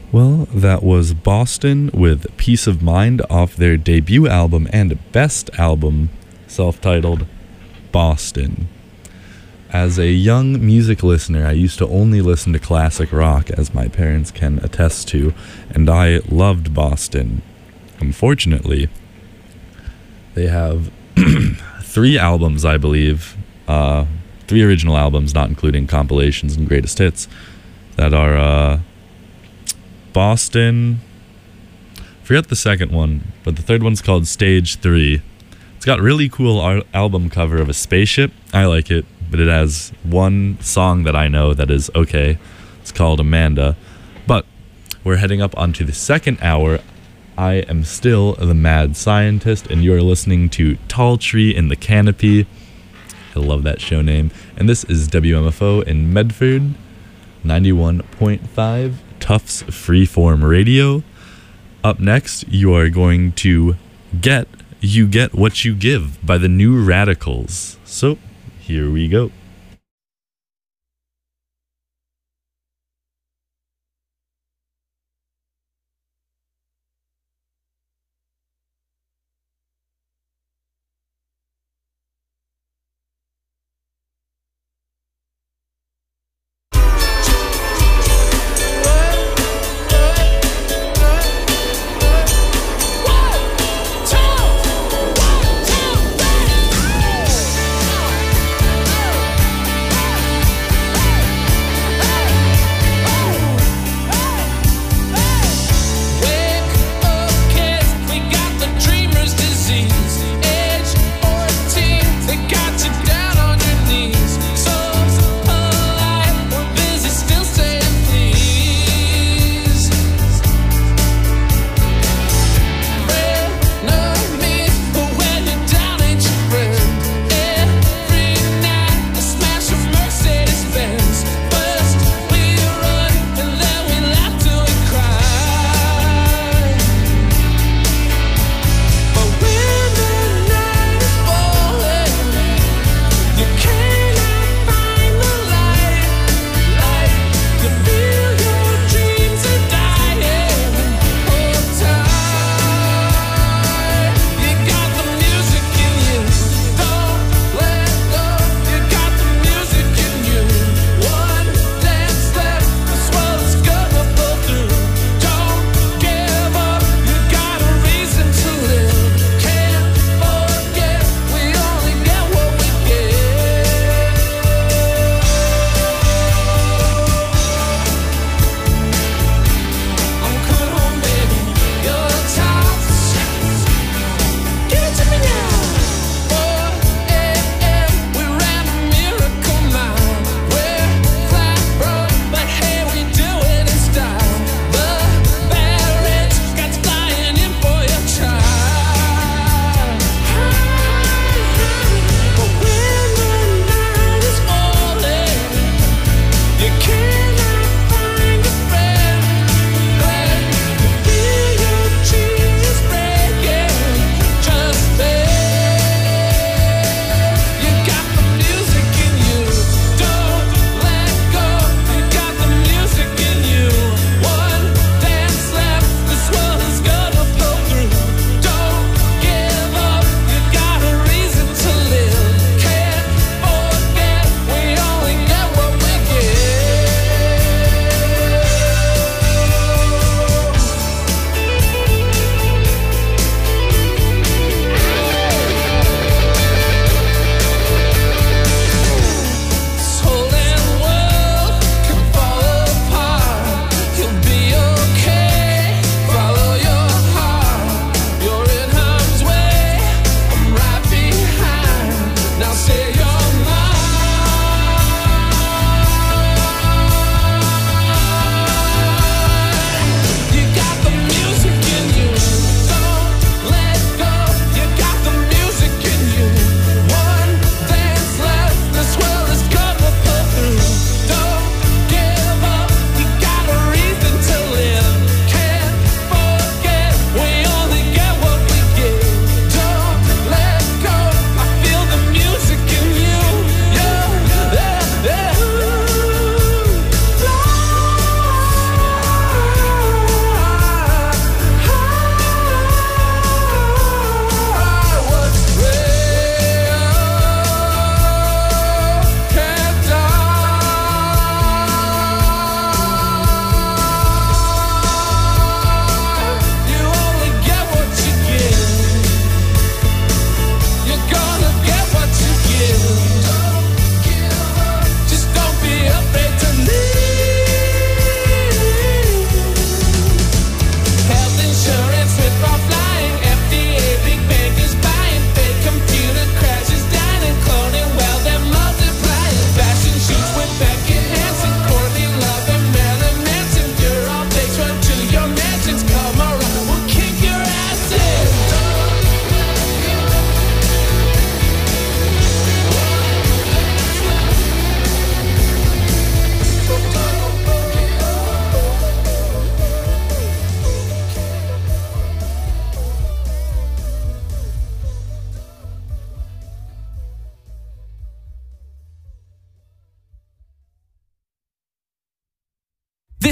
Well, that was Boston with Peace of Mind off their debut album and best album, self-titled Boston. As a young music listener, I used to only listen to classic rock, as my parents can attest to, and I loved Boston. Unfortunately, they have 3 albums, I believe, 3 original albums, not including compilations and greatest hits, that are Boston. Forget the second one, but the third one's called Stage 3. It's got a really cool album cover of a spaceship. I like it, but it has one song that I know that is okay. It's called Amanda. But we're heading up onto the second hour. I am still the Mad Scientist, and you're listening to Tall Tree in the Canopy. I love that show name. And this is WMFO in Medford, 91.5 Tufts Freeform Radio. Up next, you are going to get What You Give by the New Radicals. So, here we go.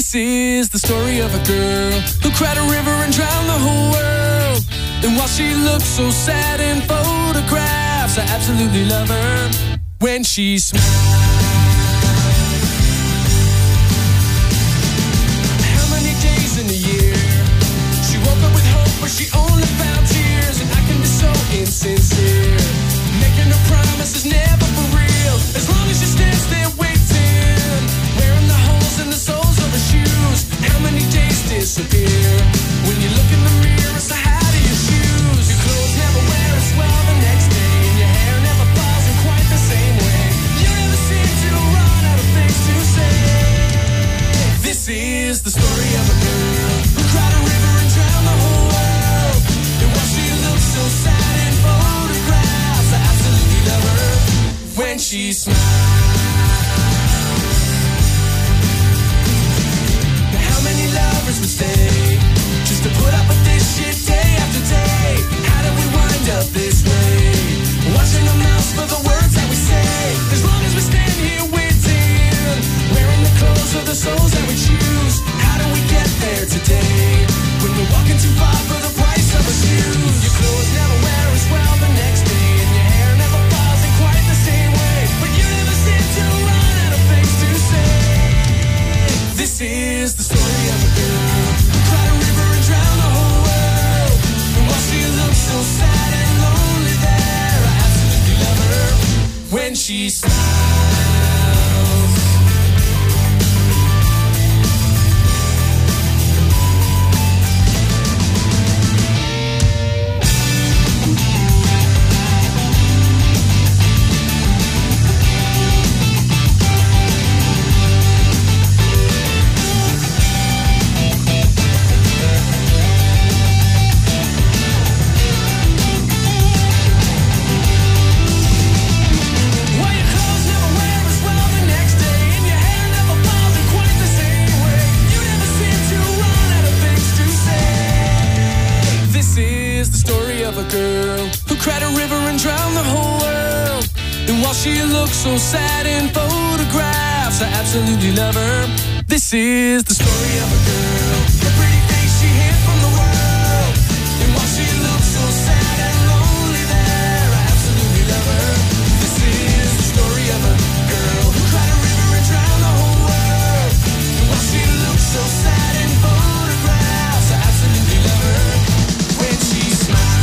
This is the story of a girl who cried a river and drowned the whole world. And while she looks so sad in photographs, I absolutely love her when she smiles. How many days in a year she woke up with hope, but she only found tears? And I can be so insincere, making her promises never for real. As long as she stands there waiting, wearing the holes in the soles of her shoes. How many days disappear when you look in the mirror? So how do your shoes? Your clothes never wear as well the next day, and your hair never falls in quite the same way. You never seem to run out of things to say. This is the story of a girl who cried a river and drowned the whole world. And while she looks so sad in photographs, I absolutely love her when she smiles. Now how many lovers would stay just to put up with this shit day after day? How did we wind up this way? Watching our mouths for the words that we say. As long as we stand here waiting, wearing the clothes of the souls that we choose. How do we get there today when we're walking too far for the price of our shoes? Your clothes never wear as well the next day, and your hair never falls in quite the same way. But you never seem to run out of things to say. This is the story of a girl who cried a river and drowned the whole world. And while she looks so sad and lonely there, I absolutely love her when she smiles. She looks so sad in photographs, I absolutely love her. This is the story of a girl, the pretty face she hid from the world. And while she looks so sad and lonely there, I absolutely love her. This is the story of a girl who cried a river and drowned the whole world. And while she looks so sad in photographs, I absolutely love her when she smiles.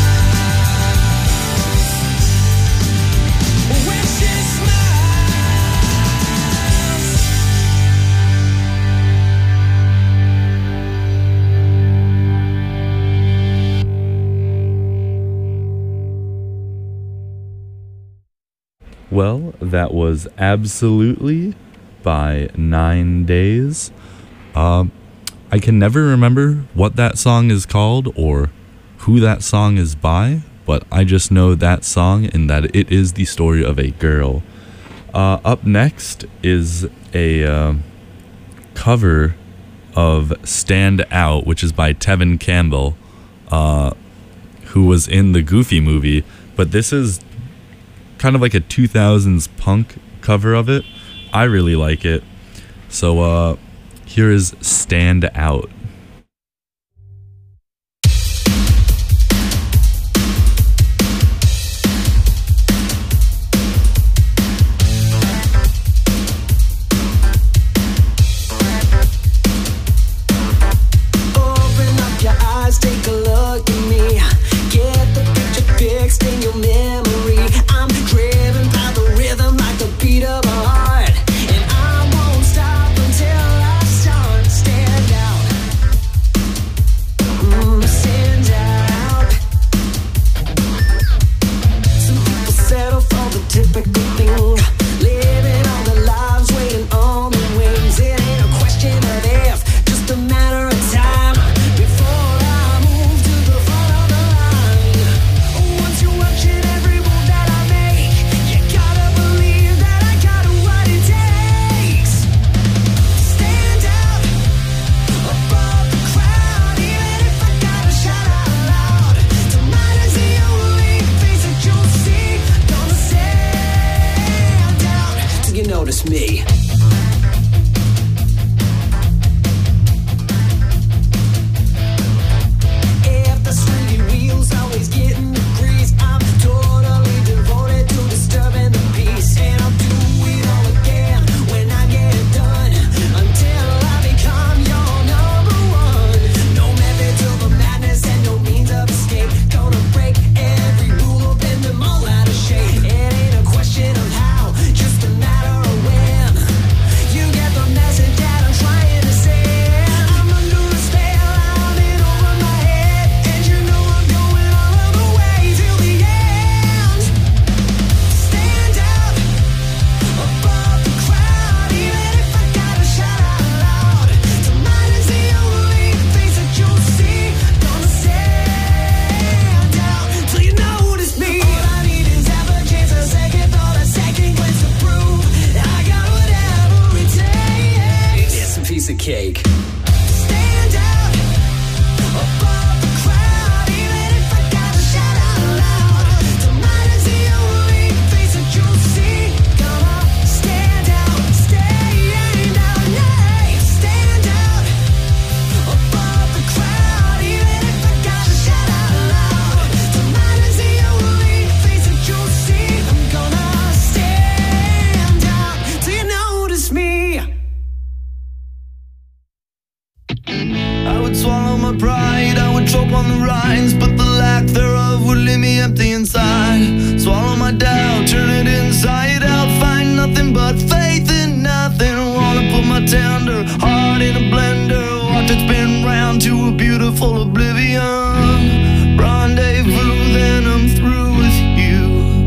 Well, that was Absolutely by 9 Days. I can never remember what that song is called or who that song is by, but I just know that song and that it is the story of a girl. Up next is a cover of Stand Out, which is by Tevin Campbell, who was in the Goofy movie, but this is kind of like a 2000s punk cover of it. I really like it. So here is Stand Out. Open up your eyes, take a look at me. Get the picture fixed in your memory. I'm driven by the rhythm like the beat of a heart, and I won't stop until I start. Stand out. would swallow my pride, I would choke on the rinds, but the lack thereof would leave me empty inside. Swallow my doubt, turn it inside out, find nothing but faith in nothing. Wanna put my tender heart in a blender, watch it spin round to a beautiful oblivion. Rendezvous, then I'm through with you.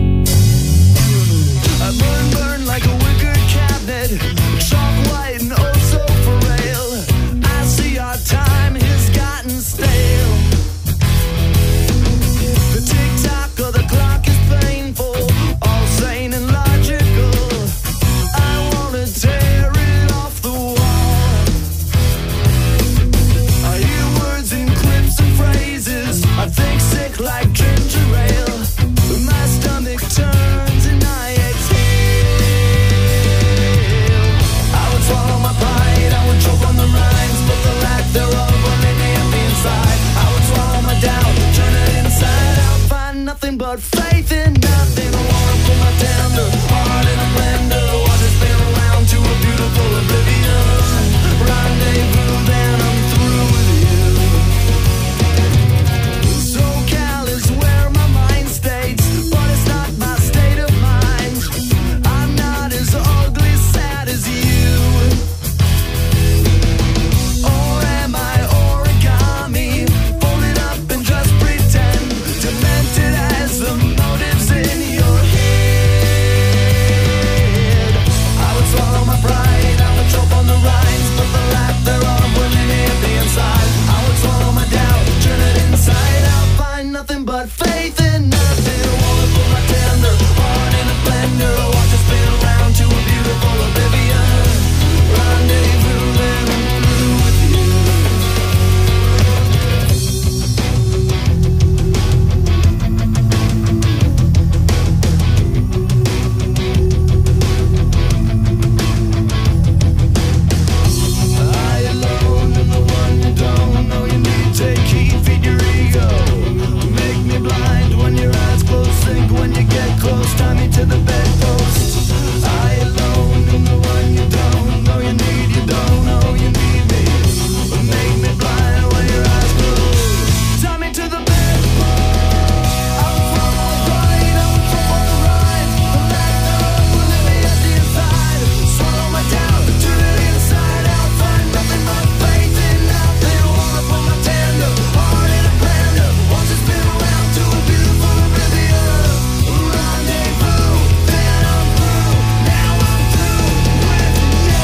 I burn like a wicker cabinet, chalk white and oh so frail. I see our time has gotten stale. The tick-tock of the clock is painful, all sane and logical. I wanna tear it off the wall. I hear words and clips and phrases, I think sick like ginger ale. My stomach turns and I exhale. I would swallow my pride, I would choke on the rhymes, but the lack thereof would leave me empty inside. I would swallow my doubt, turn it inside out, find nothing but faith in nothing. I wanna put my tender heart in a blender, watch it spin around to a beautiful oblivion. Rendezvous, then I'm through with you. SoCal is where my mind stays, but it's not my state of mind. I'm not as ugly, sad as you. Or am I origami, folded up and just pretend, demented as the motives in your head? I would swallow my pride, I would choke on the rhymes, but the lack thereof would leave me empty inside. I would swallow my doubt, turn it inside out, find nothing but faith in nothing. Wanna put my tender heart in a blender, watch it spin around to a beautiful oblivion. Rendezvous, then I'm through with you. I alone am the one you don't know you need. Take heed, feed your ego. Make me blind when your eyes close, think when you get close, tie me to the bedpost. I alone am the one you don't know you need. You don't know you need me. Make me blind when your eyes close, tie me to the bedpost. I would follow the right, I would trip on the right. The lack thereof will leave me at the inside. Swallow my doubt, turn it inside out, find nothing but faith in nothing. Wanna put my tender heart in a blender, watch it spin around to a beautiful oblivion. Rendezvous, then I'm through. Now I'm through with you.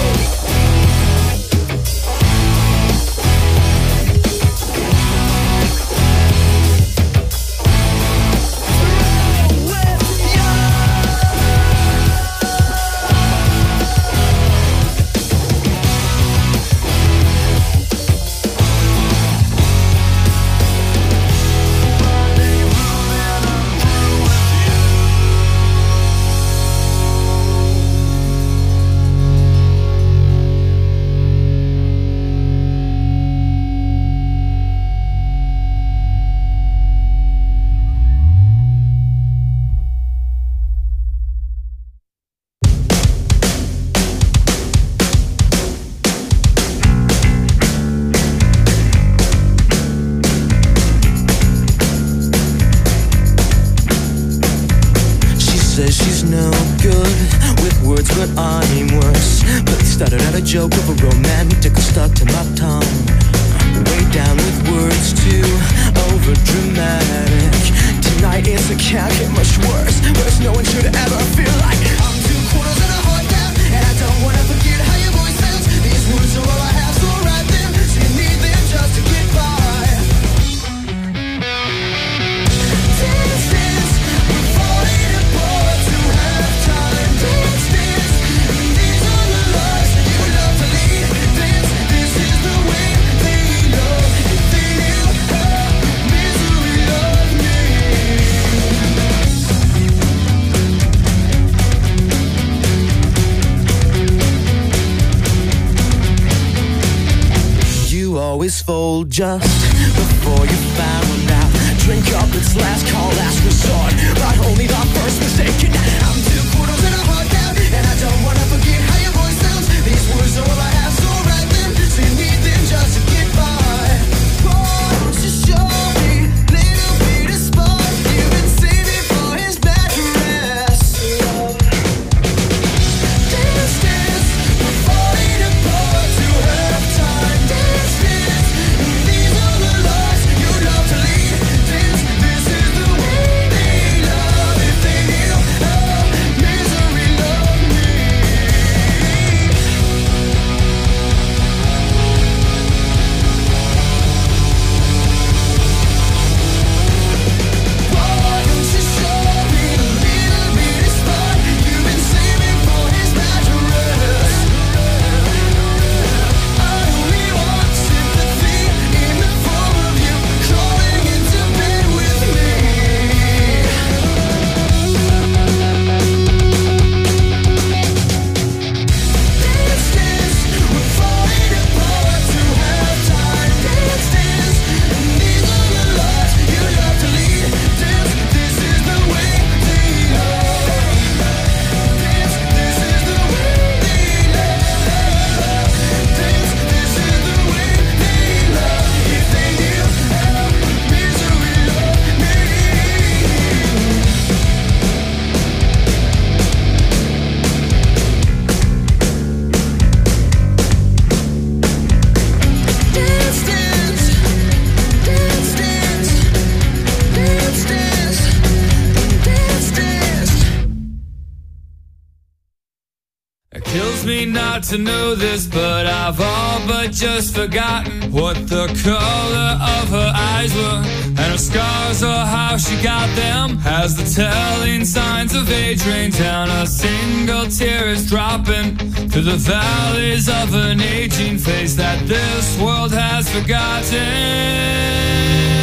She says she's no good with words, but I'm worse. But it started out a joke of a romantic stuck to my tongue. Way down with words too over dramatic. Tonight it's a can't get much worse. Worse, no one should ever feel like I'm 2 quarters and a heart down, and I don't wanna forget how your voice sounds. These words are all I have, so write them. So you need them just to get by. Dance, dance, we're falling apart to have time. Dance, dance, these are the lives you would love to lead. Dance, this is the way they love. If they knew how misery loved me. You always fold just before you found out. Drink up, it's last call, last resort, but only the first mistake. I'm 2 quarters and a heart down, and I don't wanna forget how your voice sounds. These words are all I have, so write them. So you need them just to get by. not to know this, but I've all but just forgotten what the color of her eyes were, and her scars or how she got them. As the telling signs of age rain down, a single tear is dropping through the valleys of an aging face that this world has forgotten.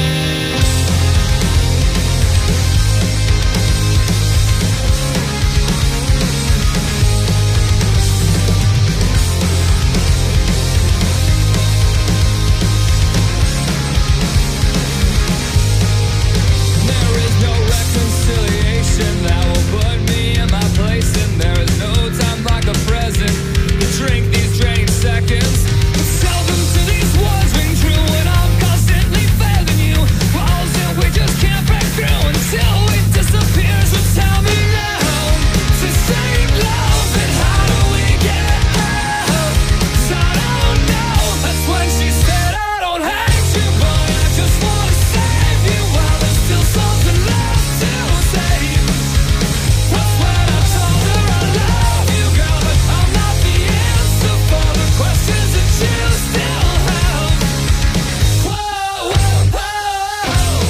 That will put me in my place, and there is no time like a present to drink these draining seconds. Tell them to these words ring true, and I'm constantly failing you. Walls that we just can't break through until we disappear. So tell me now, sustain love, and how do we get out? 'Cause I don't know. That's when she said, I don't hate you, but I just wanna save you while there's still something left to say. That's when I told her I love you, girl, but I'm not the answer for the questions that you still have. Whoa, whoa, whoa.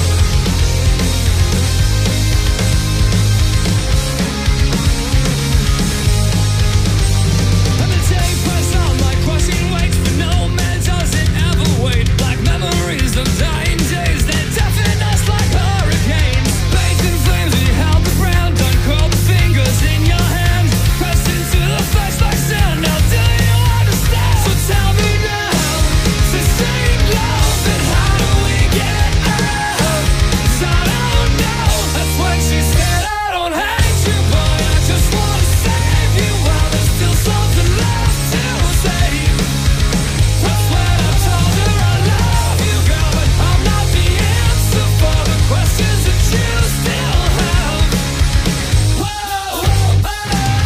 And the day pressed on like crushing weights, but no man does it ever wait. Like memories of dying days that deafen us like hurricanes. Bathed in flames, we held the ground, uncurled the fingers in your hand, pressed into the face like sand. Now do you understand? So tell me now, sustain love, and how do we get out? 'Cause I don't know. That's when she said, I don't hate you, but I just wanna save you while there's still something left to say. That's when I told her I love you, girl, but I'm not the answer for the questions that you still have. Whoa, whoa, whoa.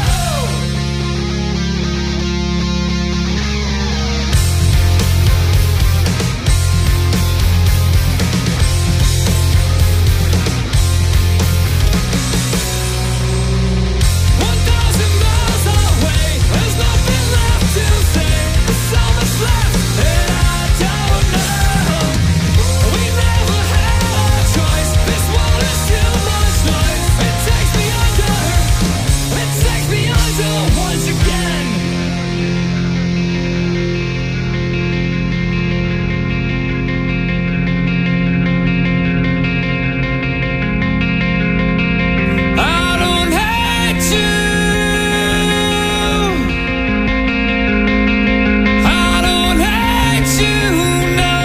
One 1,000 miles away, there's nothing left to say. There's so much left, and I don't know. We never had a choice. This world is too much noise. It takes me under. It takes me under once again. I don't hate you. I don't hate you, no.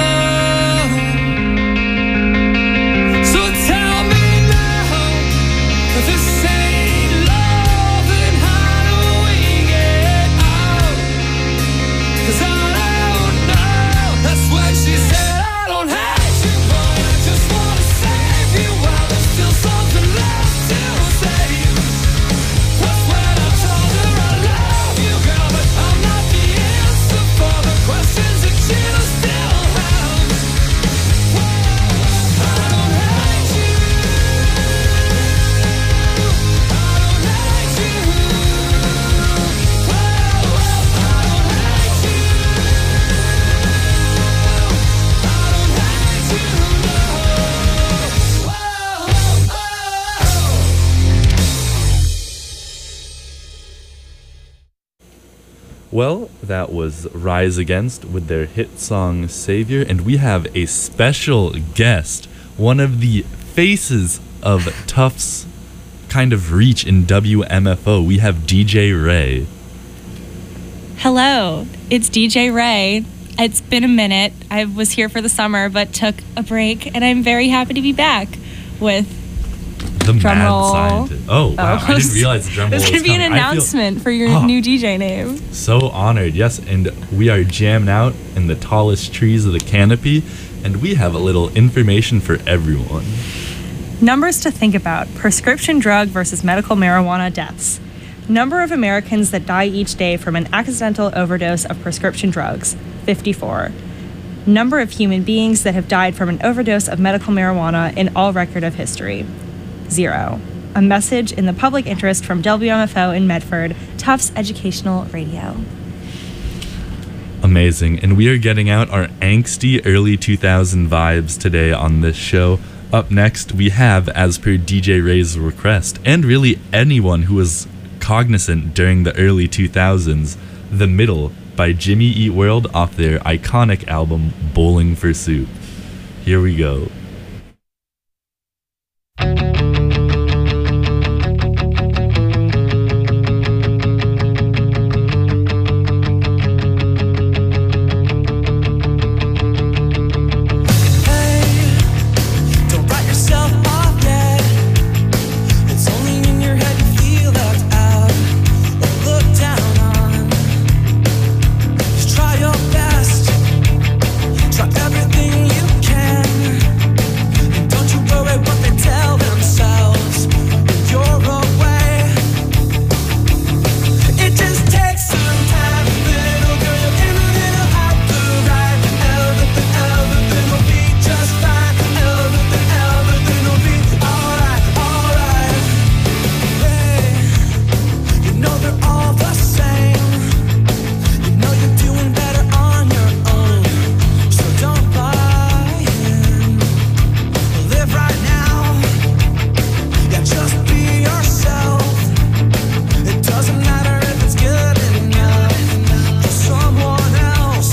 So tell me now, this ain't love, and how do we get out? 'Cause I don't know. That's when she said, I don't hate you, but I just wanna save you while there's still something left to say. That's when I told her I love you, girl, but I'm not the answer for the questions that you still have. Whoa, I don't hate you. I don't hate you. Whoa, I don't hate you. I don't hate you, no. Whoa, whoa. Well, that was Rise Against with their hit song Savior, and we have a special guest, one of the faces of Tufts kind of reach in WMFO. We have DJ Ray. Hello, it's DJ Ray. It's been a minute. I was here for the summer, but took a break, and I'm very happy to be back with The Drum mad roll. scientist. Oh, wow. I didn't realize the drum roll There's was going to be an coming. I feel announcement for your new DJ name. so honored. Yes, and we are jamming out in the tallest trees of the canopy, and we have a little information for everyone. Numbers to think about: prescription drug versus medical marijuana deaths. Number of Americans that die each day from an accidental overdose of prescription drugs, 54. Number of human beings that have died from an overdose of medical marijuana in all record of history, 0. A message in the public interest from WMFO in Medford, Tufts Educational Radio. Amazing. And we are getting out our angsty early 2000 vibes today on this show. Up next, we have, as per DJ Ray's request, and really anyone who was cognizant during the early 2000s, The Middle by Jimmy Eat World off their iconic album Bowling for Soup. Here we go. Everything you can. Don't you worry what they tell themselves. You're away. It just takes some time, little girl. You're in a little out the right. Everything will be just fine. Everything will be alright. Hey, you know they're all the same. You know you're doing better on your own. So don't buy in. Live right now. Yeah, just be yourself. It doesn't matter if it's good enough for someone else.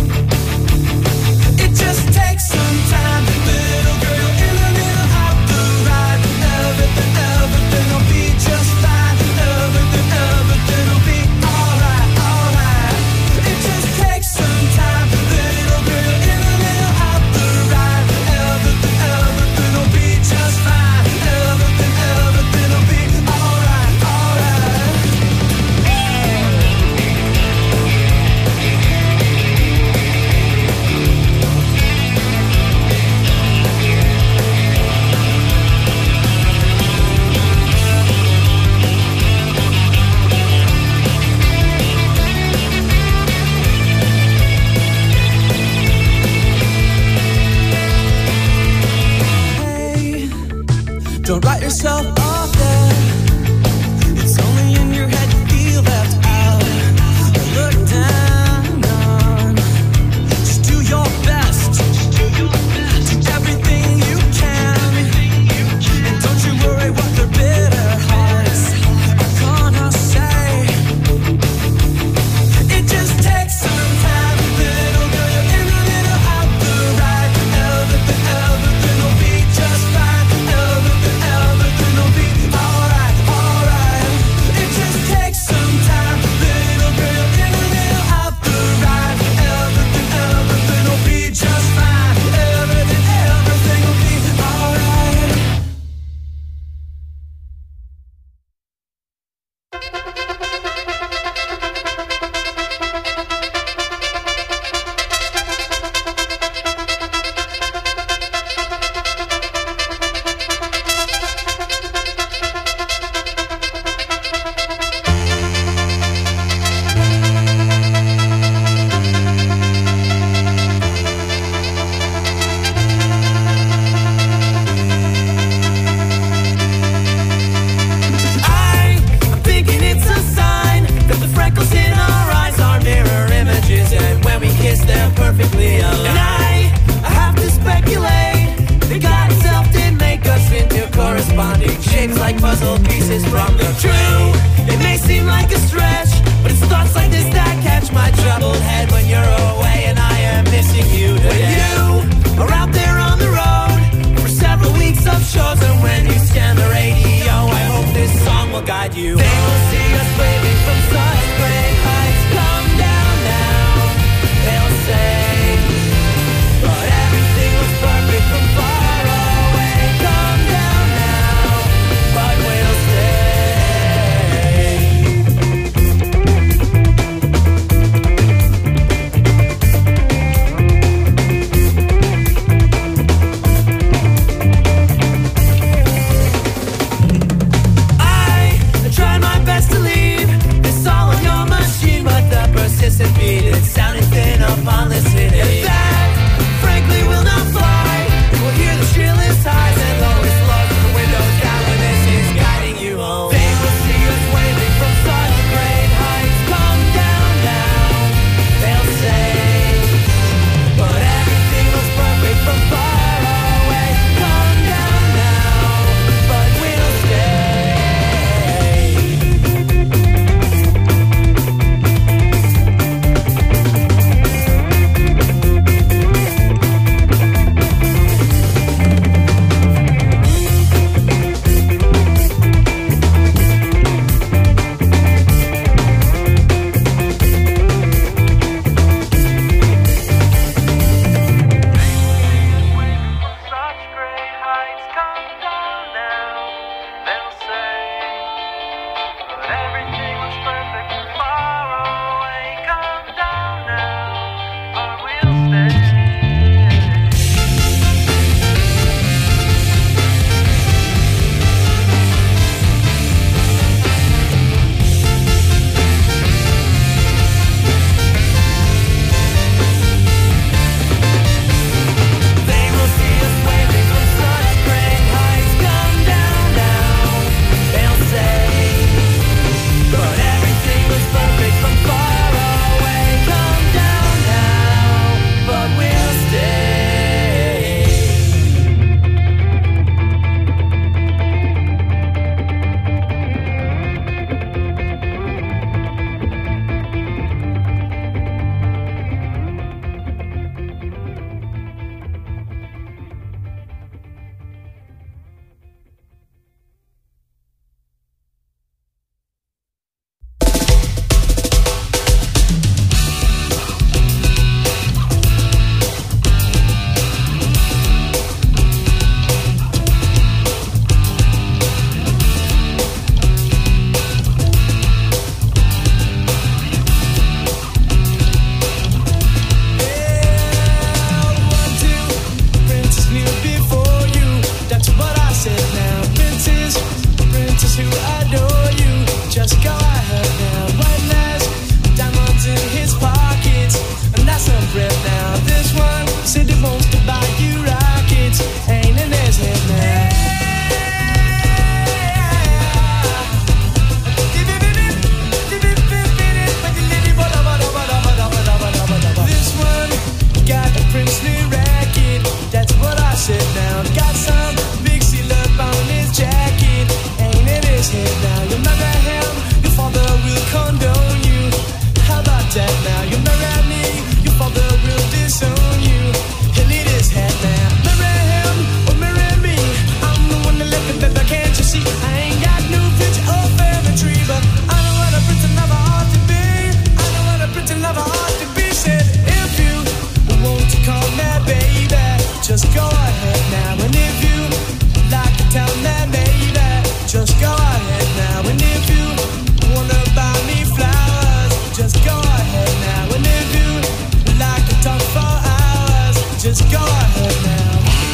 It just takes some time, little girl. In a little out the right. Everything will be just fine. Everything will be alright. It just takes some time, little girl. In a little out the right. Everything will be just fine. Everything will be alright. Hey, don't write yourself off yet. It's only in your head you feel left out or looked down on. Just do your best. Do everything you can. And don't you worry what their bitter hearts are gonna say. It just takes some time, little girl. You're in a little out the right. Everything will be just fine. Everything will be just go ahead now.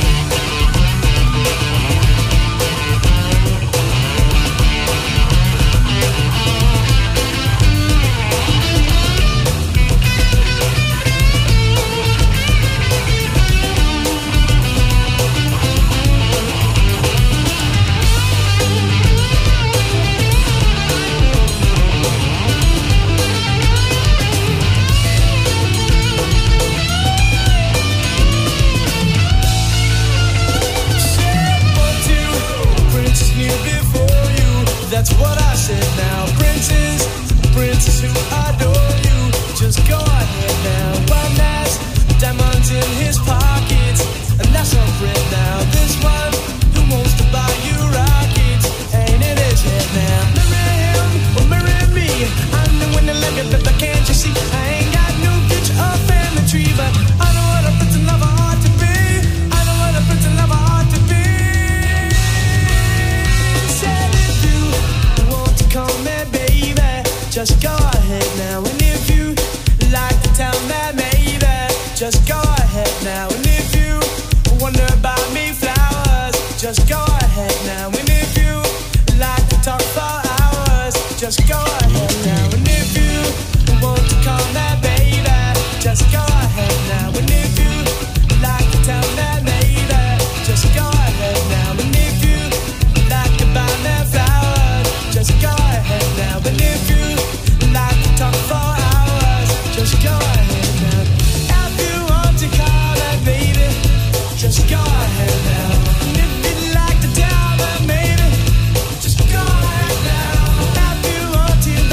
That's what I said now. Princess who adore you, just go ahead now. One has diamonds in his pockets, and that's a friend now. This one who wants to buy you rockets, ain't in his head now. Marry him or marry me, I'm the one that like it, but can't you see? I ain't got no future or family tree, but I know what a prince and lover ought to be. I know what a prince and lover ought to be. Call me baby, just go ahead now. And if you like to tell me maybe, just go ahead now. And if you wonder about me flowers, just go ahead now. And if you like to talk for hours, just go ahead now. And if you want to call me baby, just go ahead now. And if you like to tell me maybe, just go ahead now. And if you like to buy me flowers, just go ahead now. And if you like to talk for hours, just go ahead now. If you want to call that baby, just go ahead now. And if you'd like to tell that maybe, just go ahead now. If you want to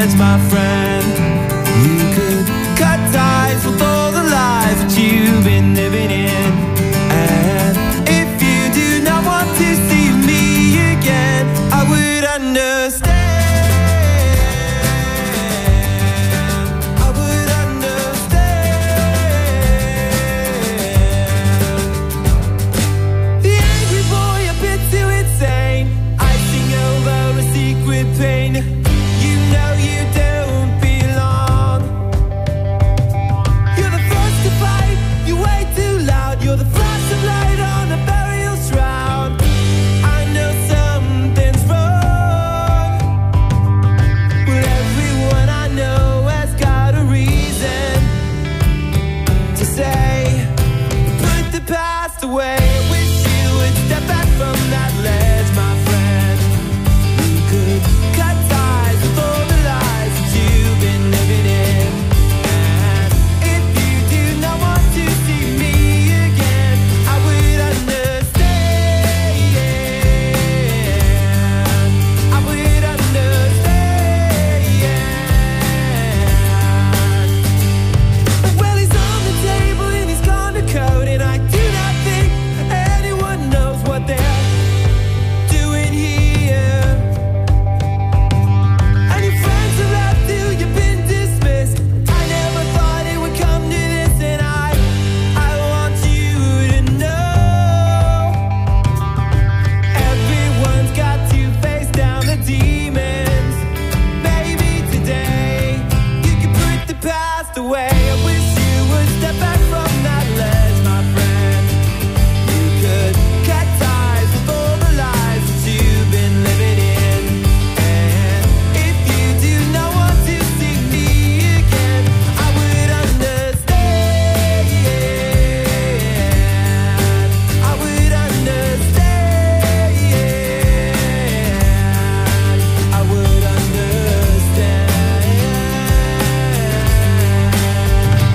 ledge, my friend. You could cut ties with all the lies that you've been living in. And if you do not want to see me again, I would understand. I would understand. The angry boy, a bit too insane, icing over a secret pain. You know you don't belong. You're the first to fight, you're way too loud. You're the flash of light on a burial shroud. I know something's wrong. Well, everyone I know has got a reason to say, put the past away. I wish you would step back from that ledge, my friend. You could cut ties with all the lies that you've been living in. And if you do not want to see me again, I would understand. I would understand. Well, he's on the table and he's gone to code, and I do not think anyone knows what they're doing here. And your friends have left you, you've been dismissed. I never thought it would come to this, and I want you to know, everyone's got to face down the demons. Maybe today you can put the past away. I wish you would step back from that ledge, my friend. You could cut ties with all the lies that you've been living in. And if you do not want to see me again, I would understand. I would understand. I would understand.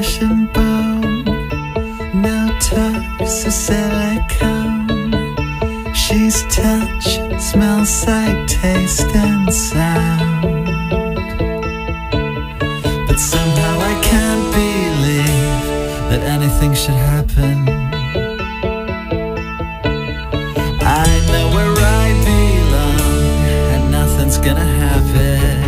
fashion bone, no toes or silicone. She's touch, smell, sight, taste, and sound. But somehow I can't believe that anything should happen. I know where I belong, and nothing's gonna happen.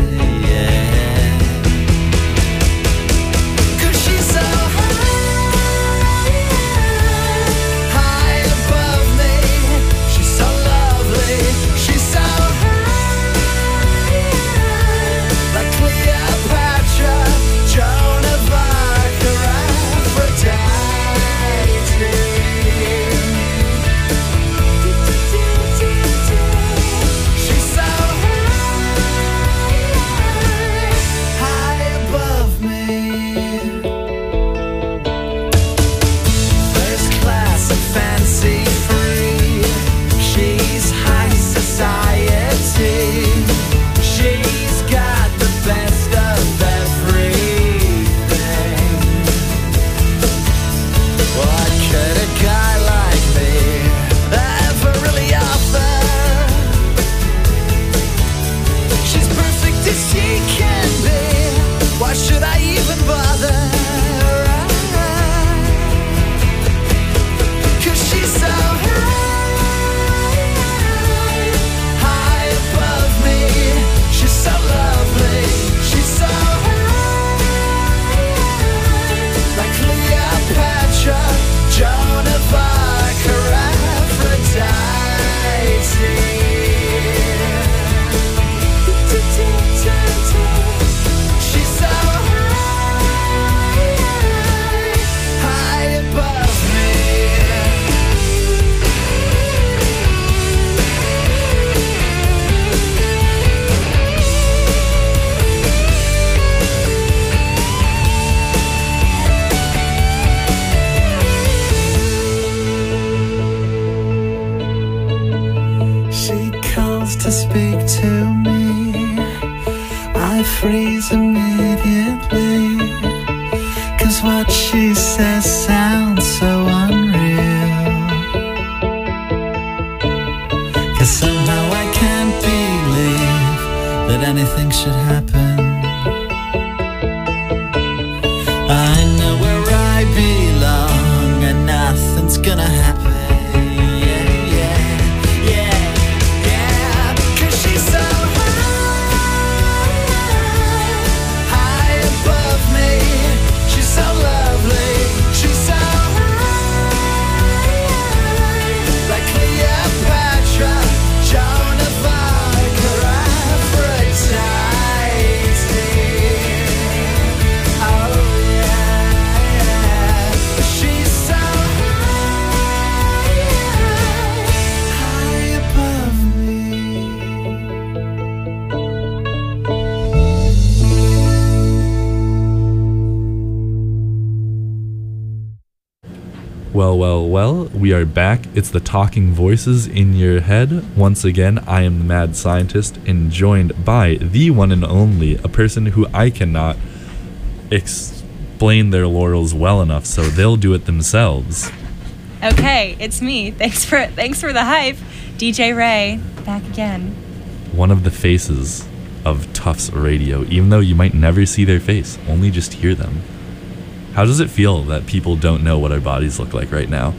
To speak to me, I freeze immediately, 'cause what she says sounds so unreal. 'Cause somehow I can't believe that anything should happen. I know where I belong, and nothing's gonna happen. Well, we are back. It's the talking voices in your head. Once again, I am the mad scientist and joined by the one and only, a person who I cannot explain their laurels well enough, so they'll do it themselves. Okay, it's me. Thanks for the hype. DJ Ray, back again. One of the faces of Tufts Radio, even though you might never see their face, only just hear them. How does it feel that people don't know what our bodies look like right now?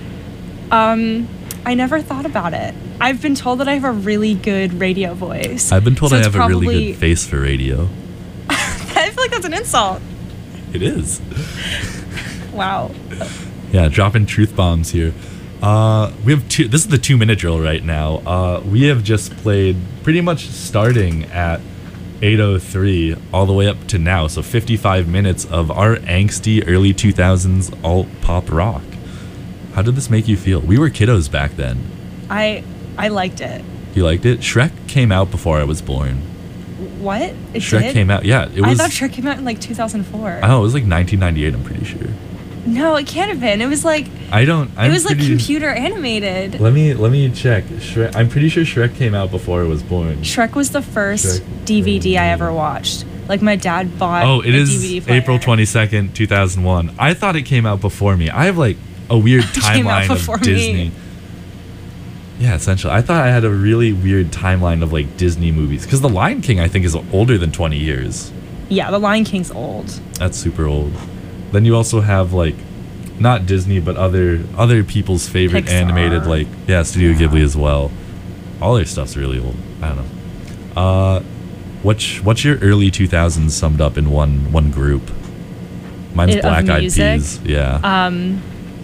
I never thought about it. I've been told that I have a really good radio voice. I've been told So I it's have a really good face for radio. I feel like that's an insult. It is. Wow. Yeah, dropping truth bombs here. We have this is the 2-minute drill right now. We have just played pretty much starting at 8:03 all the way up to now, so 55 minutes of our angsty early 2000s alt pop rock. How did this make you feel? We were kiddos back then. I liked it. You liked it? Shrek came out before I was born. What? It Shrek did? came out, yeah. It was. I thought Shrek came out in like 2004. Oh, it was like 1998, I'm pretty sure. No, it can't have been. It was like it was like computer animated. Let me check. I'm pretty sure Shrek came out before I was born. Shrek was the first Shrek. DVD I ever watched. Like my dad bought Oh, it a is DVD player. April 22nd, 2001. I thought it came out before me. I have like a weird Came out timeline before of me. Disney. Yeah, essentially. I thought I had a really weird timeline of like Disney movies because The Lion King I think is older than 20 years. Yeah, The Lion King's old. That's super old. Then you also have like not Disney but other people's favorite Pixar. animated like Studio Ghibli as well. All their stuff's really old. I don't know. What's your early 2000s summed up in one group? Mine's Of Black Eyed music? Peas. Yeah.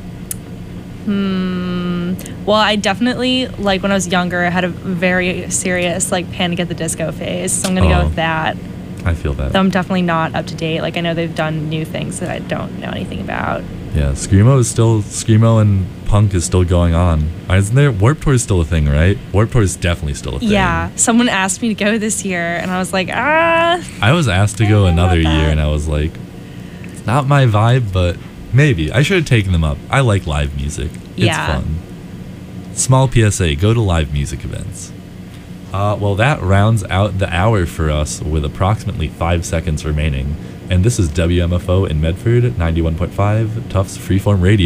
Well, I definitely, like, when I was younger, I had a very serious, like, Panic at the Disco phase. So I'm going to Oh. go with that. I feel that. Though I'm definitely not up to date. Like, I know they've done new things that I don't know anything about. Yeah, Screamo and punk is still going on. Isn't there? Warped Tour is still a thing, right? Warped Tour is definitely still a thing. Yeah. Someone asked me to go this year, and I was like, I was asked to go I don't know another about year, that. and I was like, it's not my vibe, but maybe. I should have taken them up. I like live music. It's Yeah. fun. Small PSA, go to live music events. Well, that rounds out the hour for us with approximately 5 seconds remaining. And this is WMFO in Medford, 91.5, Tufts Freeform Radio.